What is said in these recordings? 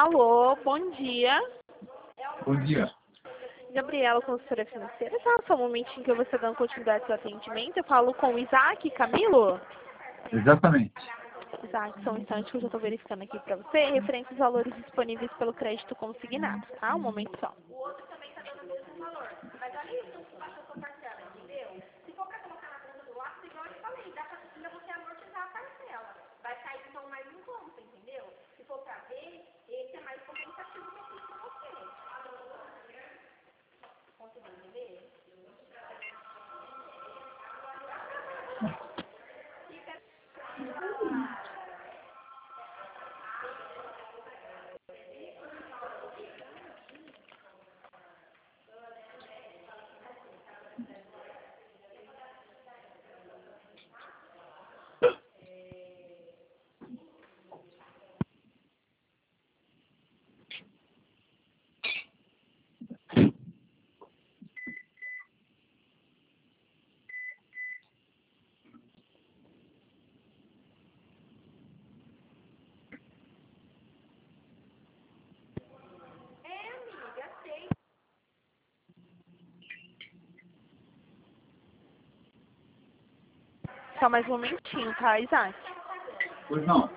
Alô, bom dia. Bom dia. Gabriela, consultora financeira. Tá, só um momentinho que eu vou estar dando continuidade ao seu atendimento. Eu falo com o Isaac Camilo. Exatamente. Isaac, só um instante que eu já estou verificando aqui para você, referente aos valores disponíveis pelo crédito consignado, tá? Um momento só. Só mais um momentinho, tá, Isaac? Pois não.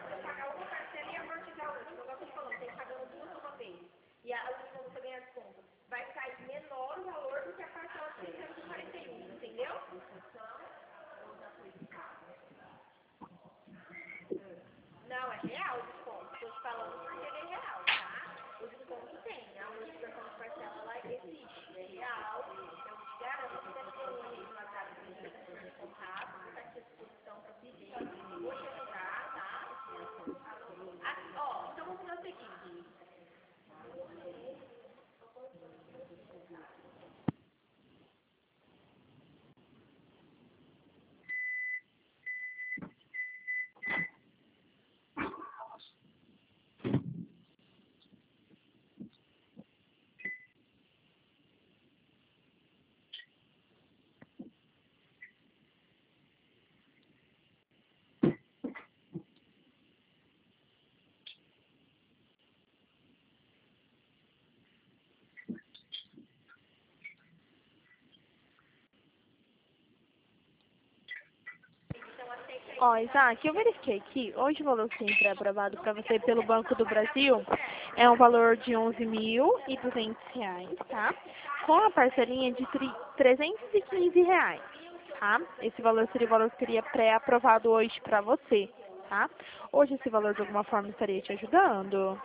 Ó, Isaac, eu verifiquei aqui, hoje o valor que tem pré-aprovado para você pelo Banco do Brasil é um valor de R$ 11.200, tá? Com a parcelinha de R$ 315, tá? Esse valor seria o valor que seria pré-aprovado hoje para você, tá? Hoje esse valor de alguma forma estaria te ajudando?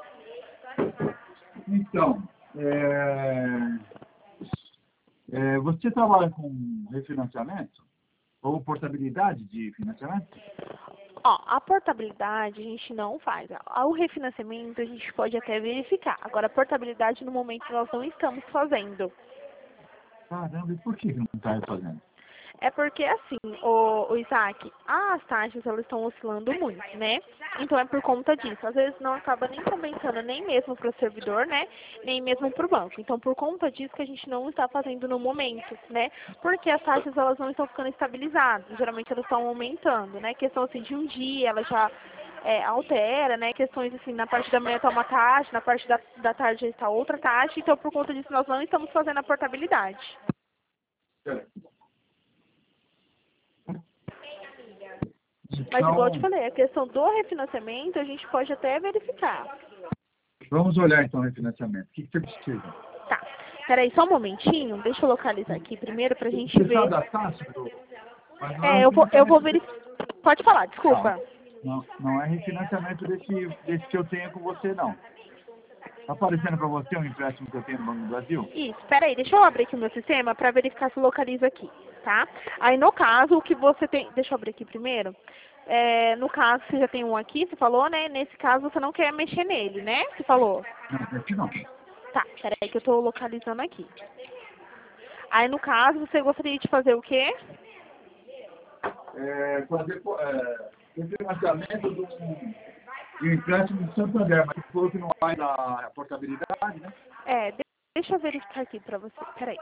Então, você trabalha com refinanciamento? Ou portabilidade de financiamento? Ó, a portabilidade a gente não faz. O refinanciamento a gente pode até verificar. Agora, a portabilidade no momento nós não estamos fazendo. Caramba, e por que não está fazendo? É porque, assim, o Isaac, as taxas elas estão oscilando muito, né? Então é por conta disso. Às vezes não acaba nem compensando nem mesmo para o servidor, né? Nem mesmo para o banco. Então, por conta disso que a gente não está fazendo no momento, né? Porque as taxas elas não estão ficando estabilizadas. Geralmente elas estão aumentando, né? Questão assim de um dia, ela já altera, né? Questões assim, na parte da manhã está uma taxa, na parte da tarde já está outra taxa. Então, por conta disso, nós não estamos fazendo a portabilidade. Mas igual eu te Então, falei, a questão do refinanciamento a gente pode até verificar. vamos olhar então o refinanciamento. O que você precisa? Tá. Peraí, só um momentinho. Deixa eu localizar aqui primeiro pra gente Você sabe ver. da taxa? Mas não é Eu vou refinanciamento verificar. Pode falar, não, desculpa. não é refinanciamento desse que eu tenho com você, não. Está aparecendo para você um empréstimo que eu tenho no Banco do Brasil? Isso, peraí, deixa eu abrir aqui o meu sistema pra verificar se localiza aqui, tá? Aí no caso, o que você tem. Deixa eu abrir aqui primeiro. No caso, você já tem um aqui, você falou, né? Nesse caso, você não quer mexer nele, né? Você falou. Não, aqui não. Tá, peraí que eu tô localizando aqui. Aí no caso, você gostaria de fazer o quê? Fazer refinanciamento de um empréstimo de Santander, mas você falou que não vai na portabilidade, né? Deixa eu verificar aqui pra você. Peraí.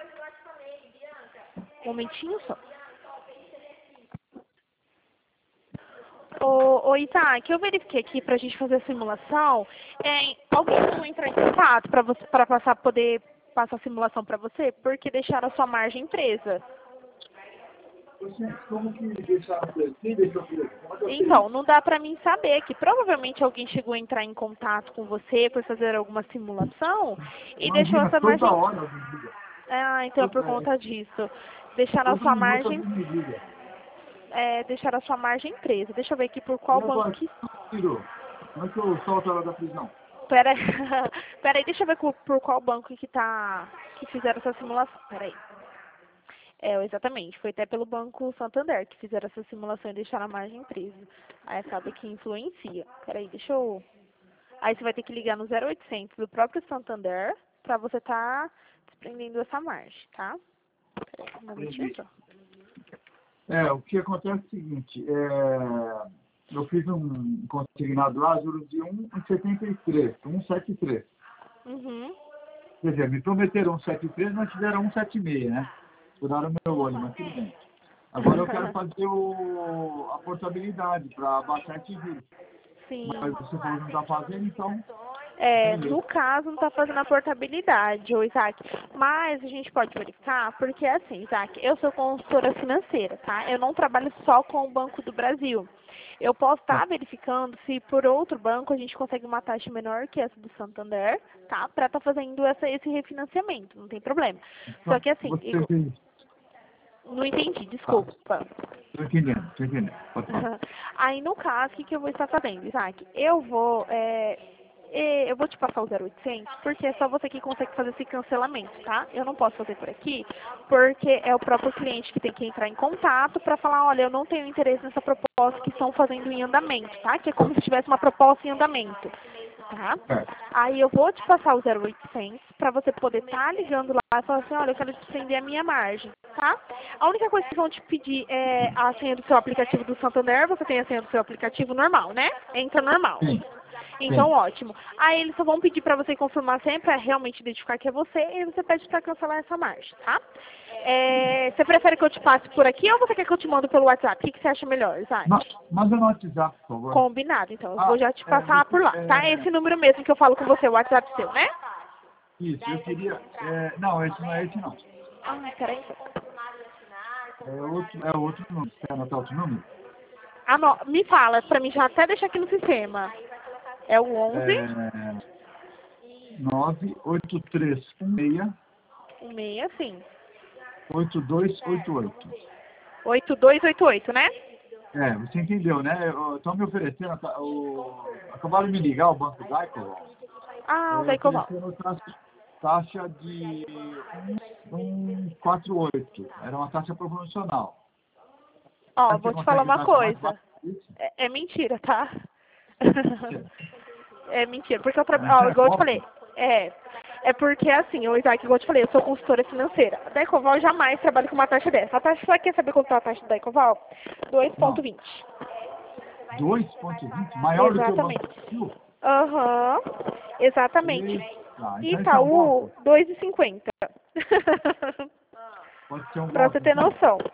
Um momentinho só. Ô Isaac, eu verifiquei aqui pra gente fazer a simulação. Alguém vai entrar em contato para você, para poder passar a simulação para você? Porque deixaram a sua margem presa. Gente, como que deixaram assim? Deixou por aqui? Como é que eu sei Então, isso? não dá pra mim saber que provavelmente alguém chegou a entrar em contato com você por fazer alguma simulação e deixou Imagina, essa toda margem. hora alguém liga. Ah, então é por conta disso. Deixaram a Todo sua minuto margem, alguém me liga. deixaram a sua margem presa. Deixa eu ver aqui por E qual banco agora, que. tirou? Como é que eu solto ela da prisão? Pera, pera aí, deixa eu ver por qual banco que fizeram essa simulação. Pera aí. Exatamente. Foi até pelo Banco Santander que fizeram essa simulação e deixaram a margem presa. Aí acaba que influencia. Peraí, deixa eu. Aí você vai ter que ligar no 0800 do próprio Santander pra você tá desprendendo essa margem, tá? Peraí, um momentinho Entendi. só. O que acontece é o seguinte, eu fiz um consignado lá, juros de 1,73, 1,73. Uhum. Quer dizer, me prometeram 1,73, mas tiveram 1,76, né? Furaram meu olho, mas tudo bem. Agora eu quero fazer a portabilidade para baixar esse juros. Sim. Mas você falou que não está fazendo, então... No caso, não está fazendo a portabilidade, ô Isaac. Mas a gente pode verificar, porque assim, Isaac, eu sou consultora financeira, tá? Eu não trabalho só com o Banco do Brasil. Eu posso estar verificando se por outro banco a gente consegue uma taxa menor que essa do Santander, tá? Para estar fazendo esse refinanciamento, não tem problema. Só Então, que assim, você fez... não entendi, Tá, desculpa. estou entendendo, estou entendendo. Pode falar. Aí, no caso, o que eu vou estar fazendo, Isaac? Eu vou te passar o 0800, porque é só você que consegue fazer esse cancelamento, tá? Eu não posso fazer por aqui, porque é o próprio cliente que tem que entrar em contato para falar, olha, eu não tenho interesse nessa proposta que estão fazendo em andamento, tá? Que é como se tivesse uma proposta em andamento, tá? Certo. Aí eu vou te passar o 0800 para você poder estar ligando lá e falar assim, olha, eu quero desprender a minha margem, tá? A única coisa que vão te pedir é a senha do seu aplicativo do Santander, você tem a senha do seu aplicativo normal, né? Entra normal. Sim, Então, sim. ótimo. Aí eles só vão pedir para você confirmar sempre, para realmente identificar que é você, e você pede para cancelar essa margem, tá? Você prefere que eu te passe por aqui ou você quer que eu te mando pelo WhatsApp? O que você acha melhor, Isaac? Manda no WhatsApp, por favor. Combinado, então. Eu vou já te passar por lá, tá? É esse Você, número mesmo que eu falo com você, o WhatsApp seu, né? isso, eu queria... não, esse não é esse, não. Ah, peraí. É outro número. Você quer anotar outro número? Me fala, pra mim já até deixar aqui no sistema. É o 11 98316 16, sim. 8288. 8288, né? Você entendeu, né? Estão me oferecendo, acabaram de me ligar, o Banco Daico, Ah, o Daicoval. oferecendo taxa de 1,48. Era uma taxa promocional. Ó, Você vou te falar consegue uma taxa mais coisa. baixa que isso? É mentira, tá? É mentira, porque eu Não tinha igual eu te como? falei, é porque assim, o Isaac, igual eu te falei, eu sou consultora financeira. A Daicoval jamais trabalha com uma taxa dessa. A taxa, só quer saber quanto é a taxa da Daicoval? Não. 2,20. 2,20? Maior do que o Banco Exatamente. do Brasil? Aham, exatamente. Eita, então isso é um Itaú, golpe. 2,50. Pode ser um Pra você golpe, ter então. noção.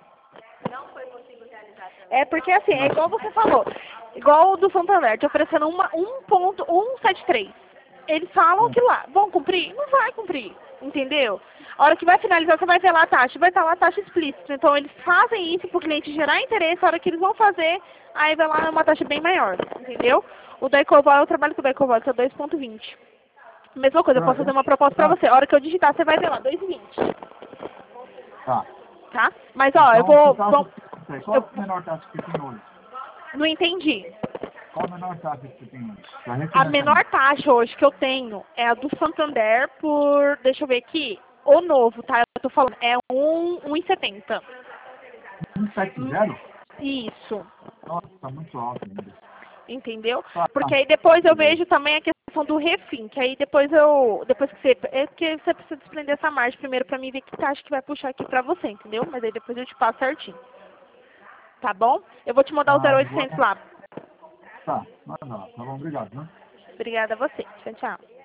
É porque assim, é igual você falou, igual o do Santander, te oferecendo 1,173. Eles falam que lá, vão cumprir? Não vai cumprir, entendeu? A hora que vai finalizar, você vai ver lá a taxa, vai estar lá a taxa explícita. Então eles fazem isso para o cliente gerar interesse, a hora que eles vão fazer, aí vai lá uma taxa bem maior, entendeu? O Daicoval, eu trabalho com o Daicoval, que é 2,20. Mesma coisa, eu posso fazer uma proposta para você. A hora que eu digitar, você vai ver lá, 2,20. Tá. Tá? Mas ó, eu Então, vou. que taxa que você tem? Qual a menor taxa que você tem hoje? Não entendi. Qual a menor taxa que você tem hoje? Pra A refinanciamento. menor taxa hoje que eu tenho é a do Santander por, deixa eu ver aqui, o novo, tá? Eu tô falando, é 1,70. 1,70? Isso. Nossa, tá muito alto ainda. Entendeu? Tá. Porque aí depois eu vejo também a questão do refim, que aí depois depois que porque você precisa desprender essa margem primeiro pra mim ver que taxa que vai puxar aqui pra você, entendeu? Mas aí depois eu te passo certinho. Tá bom? Eu vou te mandar o 0800 Agora... lá. Tá, vai lá. Tá bom, obrigado, né? Obrigada a você. Tchau, tchau.